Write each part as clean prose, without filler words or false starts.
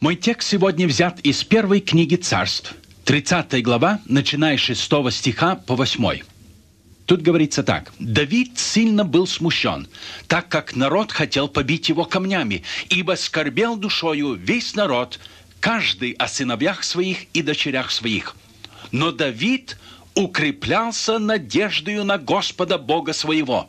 Мой текст сегодня взят из первой книги Царств, 30 глава, начиная с 6 стиха по 8. Тут говорится так. «Давид сильно был смущен, так как народ хотел побить его камнями, ибо скорбел душою весь народ, каждый о сыновьях своих и дочерях своих. Но Давид укреплялся надеждою на Господа Бога своего.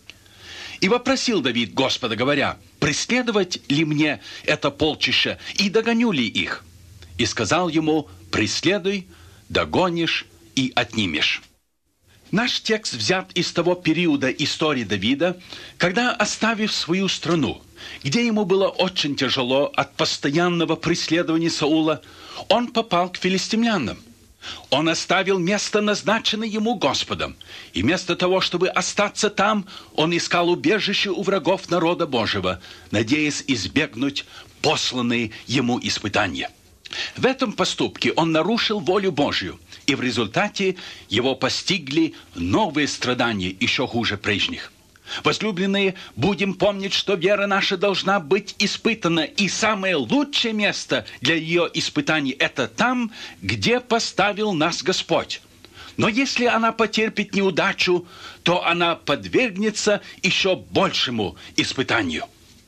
И вопросил Давид Господа, говоря: преследовать ли мне это полчище, и догоню ли их? И сказал ему: преследуй, догонишь и отнимешь». Наш текст взят из того периода истории Давида, когда, оставив свою страну, где ему было очень тяжело от постоянного преследования Саула, он попал к филистимлянам. Он оставил место, назначенное ему Господом, и вместо того, чтобы остаться там, он искал убежище у врагов народа Божьего, надеясь избегнуть посланные ему испытания. В этом поступке он нарушил волю Божью, и в результате его постигли новые страдания, еще хуже прежних. Возлюбленные, будем помнить, что вера наша должна быть испытана, и самое лучшее место для ее испытаний – это там, где поставил нас Господь. Но если она потерпит неудачу, то она подвергнется еще большему испытанию.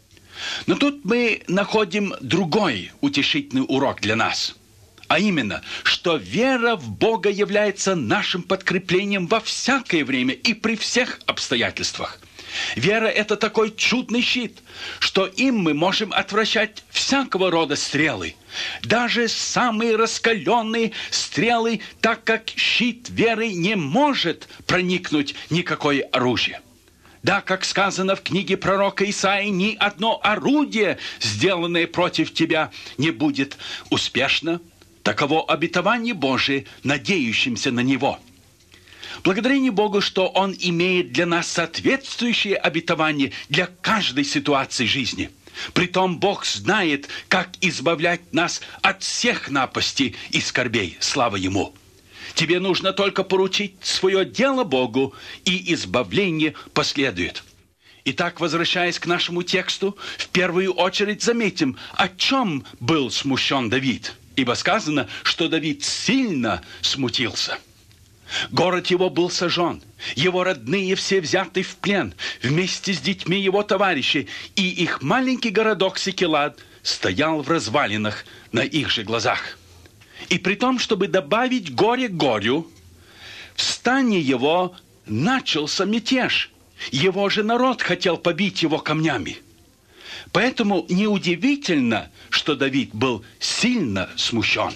Но тут мы находим другой утешительный урок для нас. А именно, что вера в Бога является нашим подкреплением во всякое время и при всех обстоятельствах. Вера – это такой чудный щит, что им мы можем отвращать всякого рода стрелы, даже самые раскаленные стрелы, так как щит веры не может проникнуть никакое оружие. Да, как сказано в книге пророка Исаии, ни одно орудие, сделанное против тебя, не будет успешно. Таково обетование Божие, надеющимся на него. Благодарение Богу, что Он имеет для нас соответствующее обетование для каждой ситуации жизни. Притом Бог знает, как избавлять нас от всех напастей и скорбей. Слава Ему! Тебе нужно только поручить свое дело Богу, и избавление последует. Итак, возвращаясь к нашему тексту, в первую очередь заметим, о чем был смущен Давид. Ибо сказано, что Давид сильно смутился. Город его был сожжен, его родные все взяты в плен, вместе с детьми его товарищей, и их маленький городок Сикелад стоял в развалинах на их же глазах. И при том, чтобы добавить горе горю, в стане его начался мятеж. Его же народ хотел побить его камнями. Поэтому неудивительно, что Давид был сильно смущен.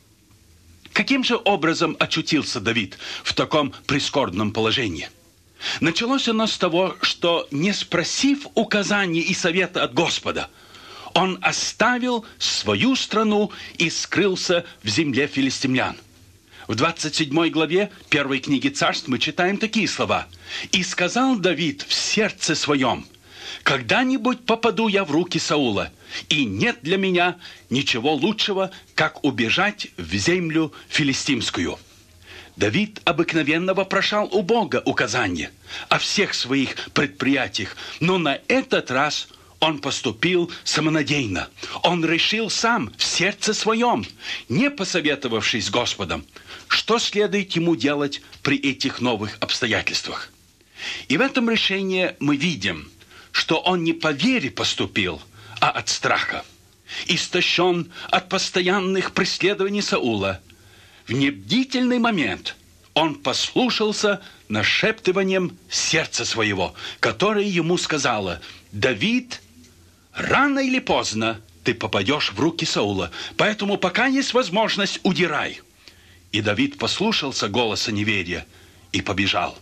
Каким же образом очутился Давид в таком прискорбном положении? Началось оно с того, что, не спросив указаний и совета от Господа, он оставил свою страну и скрылся в земле филистимлян. В 27 главе 1 книги Царств мы читаем такие слова. «И сказал Давид в сердце своем: когда-нибудь попаду я в руки Саула, и нет для меня ничего лучшего, как убежать в землю филистимскую». Давид обыкновенно вопрошал у Бога указания о всех своих предприятиях, но на этот раз он поступил самонадеянно. Он решил сам, в сердце своем, не посоветовавшись с Господом, что следует ему делать при этих новых обстоятельствах. И в этом решении мы видим, что он не по вере поступил, а от страха. Истощен от постоянных преследований Саула, в небдительный момент он послушался нашептыванием сердца своего, которое ему сказало: «Давид, рано или поздно ты попадешь в руки Саула, поэтому пока есть возможность, удирай». И Давид послушался голоса неверия и побежал.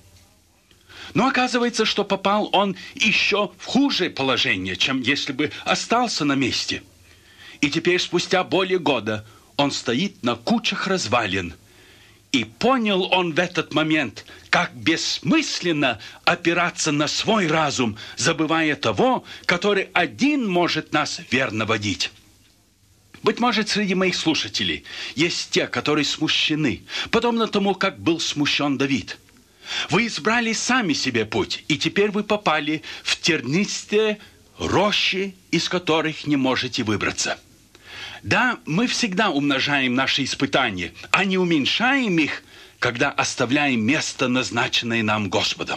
Но оказывается, что попал он еще в худшее положение, чем если бы остался на месте. И теперь, спустя более года, он стоит на кучах развалин. И понял он в этот момент, как бессмысленно опираться на свой разум, забывая того, который один может нас верно водить. Быть может, среди моих слушателей есть те, которые смущены, подобно тому, как был смущен Давид. Вы избрали сами себе путь, и теперь вы попали в тернистые рощи, из которых не можете выбраться. Да, мы всегда умножаем наши испытания, а не уменьшаем их, когда оставляем место, назначенное нам Господом.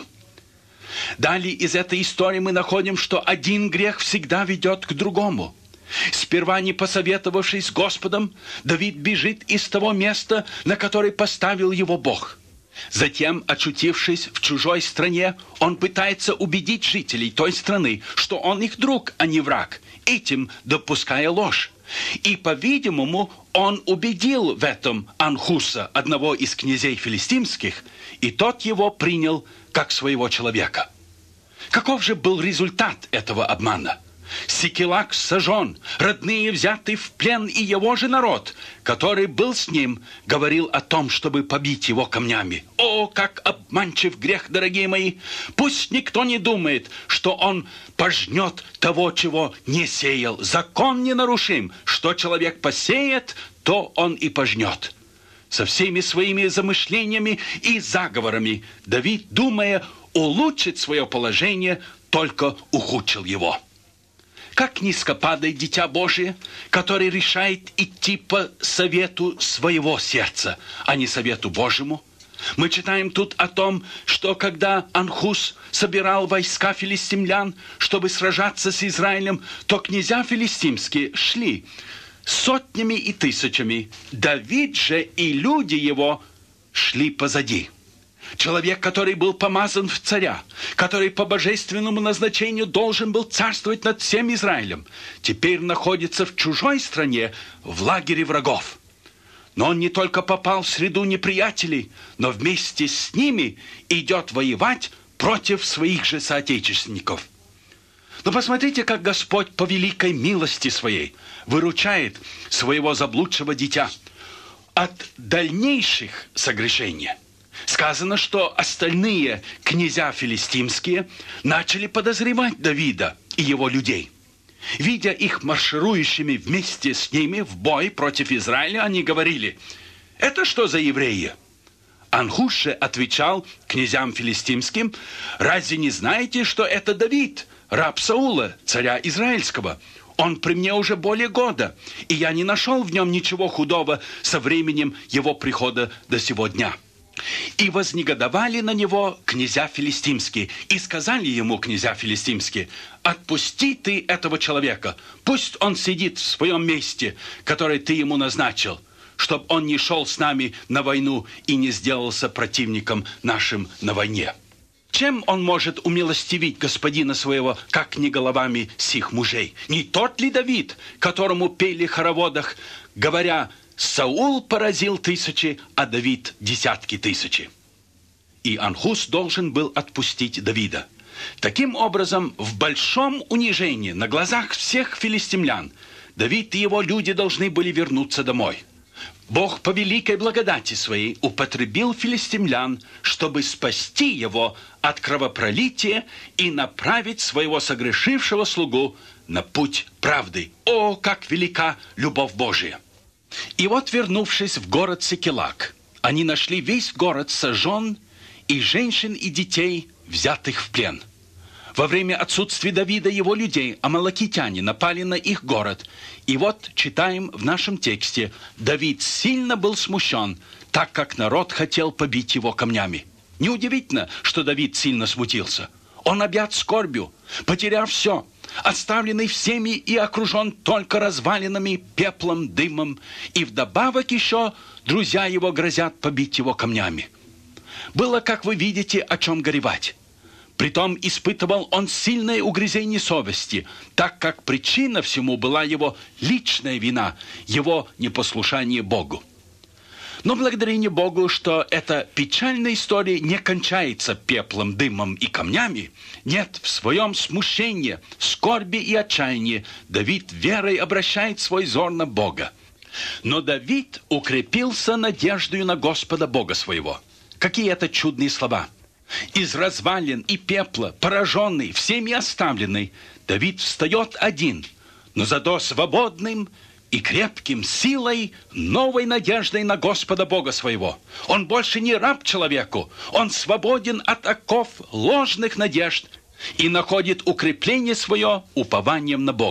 Далее из этой истории мы находим, что один грех всегда ведет к другому. Сперва, не посоветовавшись с Господом, Давид бежит из того места, на которое поставил его Бог. Затем, очутившись в чужой стране, он пытается убедить жителей той страны, что он их друг, а не враг, этим допуская ложь. И, по-видимому, он убедил в этом Анхуса, одного из князей филистимских, и тот его принял как своего человека. Каков же был результат этого обмана? Сикилак сожжен, родные взяты в плен, и его же народ, который был с ним, говорил о том, чтобы побить его камнями. О, как обманчив грех, дорогие мои! Пусть никто не думает, что он пожнет того, чего не сеял. Закон ненарушим, что человек посеет, то он и пожнет. Со всеми своими замышлениями и заговорами Давид, думая улучшить свое положение, только ухудшил его. Как низко падает Дитя Божие, который решает идти по совету своего сердца, а не совету Божьему. Мы читаем тут о том, что когда Анхус собирал войска филистимлян, чтобы сражаться с Израилем, то князья филистимские шли сотнями и тысячами. Давид же и люди его шли позади. Человек, который был помазан в царя, который по божественному назначению должен был царствовать над всем Израилем, теперь находится в чужой стране, в лагере врагов. Но он не только попал в среду неприятелей, но вместе с ними идет воевать против своих же соотечественников. Но посмотрите, как Господь по великой милости своей выручает своего заблудшего дитя от дальнейших согрешений. Сказано, что остальные князья филистимские начали подозревать Давида и его людей. Видя их марширующими вместе с ними в бой против Израиля, они говорили: «Это что за евреи?» Анхус же отвечал князьям филистимским: «Разве не знаете, что это Давид, раб Саула, царя израильского? Он при мне уже более года, и я не нашел в нем ничего худого со временем его прихода до сего дня». И вознегодовали на него князья филистимские, и сказали ему князья филистимские: «Отпусти ты этого человека, пусть он сидит в своем месте, которое ты ему назначил, чтобы он не шел с нами на войну и не сделался противником нашим на войне». Чем он может умилостивить господина своего, как не головами сих мужей? Не тот ли Давид, которому пели в хороводах, говоря: «Саул поразил тысячи, а Давид десятки тысячи». И Анхус должен был отпустить Давида. Таким образом, в большом унижении на глазах всех филистимлян Давид и его люди должны были вернуться домой. Бог по великой благодати своей употребил филистимлян, чтобы спасти его от кровопролития и направить своего согрешившего слугу на путь правды. О, как велика любовь Божия! И вот, вернувшись в город Сикилак, они нашли весь город сожжен, и женщин и детей, взятых в плен. Во время отсутствия Давида и его людей амалакитяне напали на их город. И вот читаем в нашем тексте: Давид сильно был смущен, так как народ хотел побить его камнями. Неудивительно, что Давид сильно смутился. Он объят скорбью, потеряв все, оставленный всеми и окружен только развалинами, пеплом, дымом. И вдобавок еще друзья его грозят побить его камнями. Было, как вы видите, о чем горевать. Притом испытывал он сильное угрызение совести, так как причина всему была его личная вина, его непослушание Богу. Но благодарение Богу, что эта печальная история не кончается пеплом, дымом и камнями. Нет, в своем смущении, скорби и отчаянии Давид верой обращает свой взор на Бога. Но Давид укрепился надеждою на Господа Бога своего. Какие это чудные слова! Из развалин и пепла, пораженный, всеми оставленный, Давид встает один, но зато свободным и крепким силой, новой надеждой на Господа Бога своего. Он больше не раб человеку, он свободен от оков ложных надежд и находит укрепление свое упованием на Бога.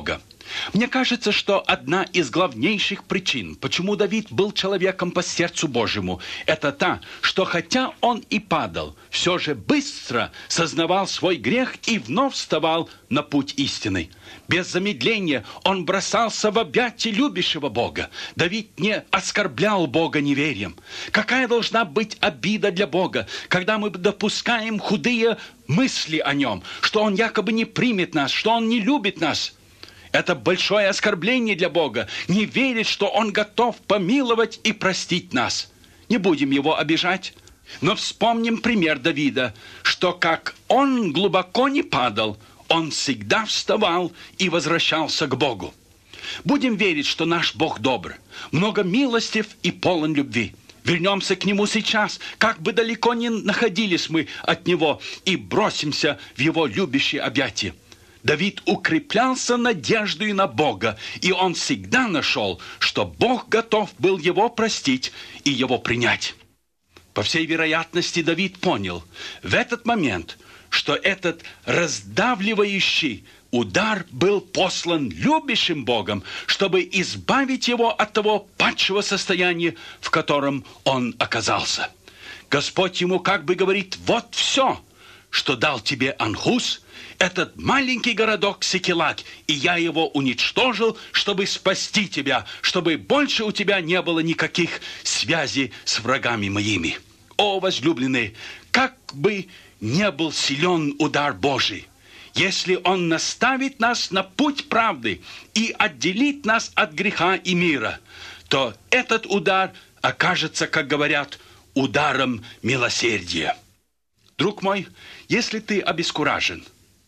Мне кажется, что одна из главнейших причин, почему Давид был человеком по сердцу Божьему, это та, что хотя он и падал, все же быстро сознавал свой грех и вновь вставал на путь истины. Без замедления он бросался в объятия любящего Бога. Давид не оскорблял Бога неверием. Какая должна быть обида для Бога, когда мы допускаем худые мысли о Нем, что Он якобы не примет нас, что Он не любит нас? Это большое оскорбление для Бога, не верить, что Он готов помиловать и простить нас. Не будем Его обижать, но вспомним пример Давида, что как он глубоко не падал, он всегда вставал и возвращался к Богу. Будем верить, что наш Бог добр, много милостив и полон любви. Вернемся к Нему сейчас, как бы далеко ни находились мы от Него, и бросимся в Его любящие объятия. Давид укреплялся надеждой на Бога, и он всегда нашел, что Бог готов был его простить и его принять. По всей вероятности, Давид понял в этот момент, что этот раздавливающий удар был послан любящим Богом, чтобы избавить его от того падшего состояния, в котором он оказался. Господь ему как бы говорит: вот все, что дал тебе Анхус, этот маленький городок Сикелаг, и я его уничтожил, чтобы спасти тебя, чтобы больше у тебя не было никаких связей с врагами моими. О, возлюбленные, как бы не был силен удар Божий, если Он наставит нас на путь правды и отделит нас от греха и мира, то этот удар окажется, как говорят, ударом милосердия. Друг мой, если ты обескуражен,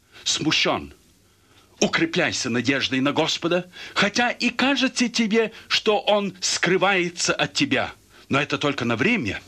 смущен, укрепляйся надеждой на Господа, хотя и кажется тебе, что Он скрывается от тебя, но это только на время.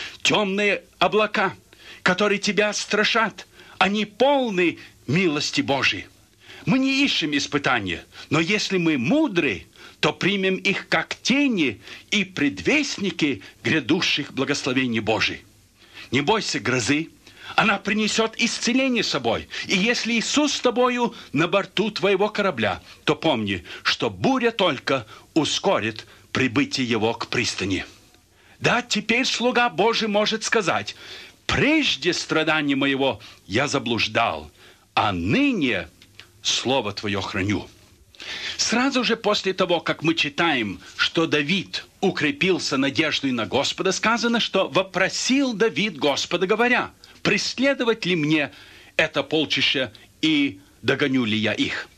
Темные облака, которые тебя страшат, они полны милости Божией. Мы не ищем испытания, но если мы мудры, то примем их как тени и предвестники грядущих благословений Божиих. Не бойся грозы, она принесет исцеление собой. И если Иисус с тобою на борту твоего корабля, то помни, что буря только ускорит прибытие его к пристани. Да, теперь слуга Божий может сказать: прежде страдания моего я заблуждал, а ныне слово твое храню. Сразу же после того, как мы читаем, что Давид укрепился надеждой на Господа, сказано, что вопросил Давид Господа, говоря: преследовать ли мне это полчище и догоню ли я их?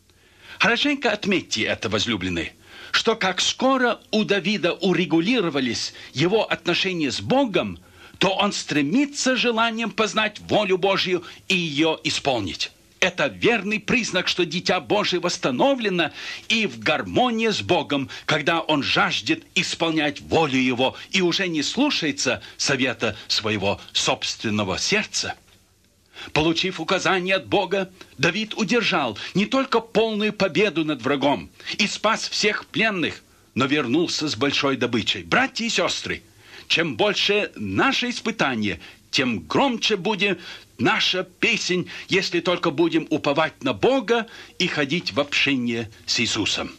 Хорошенько отметьте это, возлюбленные, что как скоро у Давида урегулировались его отношения с Богом, то он стремится желанием познать волю Божью и ее исполнить. Это верный признак, что дитя Божие восстановлено и в гармонии с Богом, когда он жаждет исполнять волю Его и уже не слушается совета своего собственного сердца. Получив указание от Бога, Давид удержал не только полную победу над врагом и спас всех пленных, но вернулся с большой добычей. Братья и сестры, чем больше наше испытание, тем громче будет наша песнь, если только будем уповать на Бога и ходить в общение с Иисусом.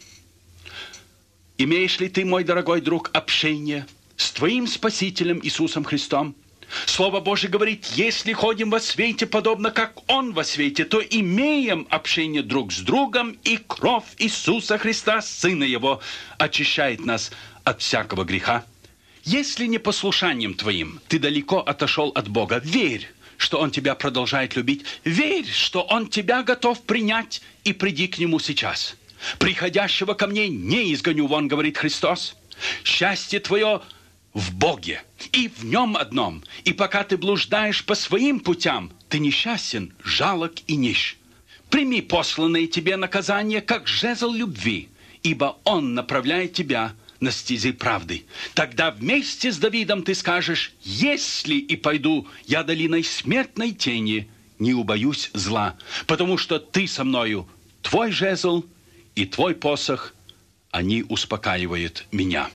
Имеешь ли ты, мой дорогой друг, общение с твоим Спасителем Иисусом Христом? Слово Божие говорит: если ходим во свете, подобно как Он во свете, то имеем общение друг с другом, и кровь Иисуса Христа, Сына Его, очищает нас от всякого греха. Если непослушанием твоим ты далеко отошел от Бога, верь, что Он тебя продолжает любить. Верь, что Он тебя готов принять, и приди к Нему сейчас. Приходящего ко мне не изгоню вон, говорит Христос. Счастье твое в Боге и в Нем одном. И пока ты блуждаешь по своим путям, ты несчастен, жалок и нищ. Прими посланное тебе наказание, как жезл любви, ибо Он направляет тебя на стези правды. Тогда вместе с Давидом ты скажешь: если и пойду я долиной смертной тени, не убоюсь зла, потому что ты со мною, твой жезл и твой посох, они успокаивают меня.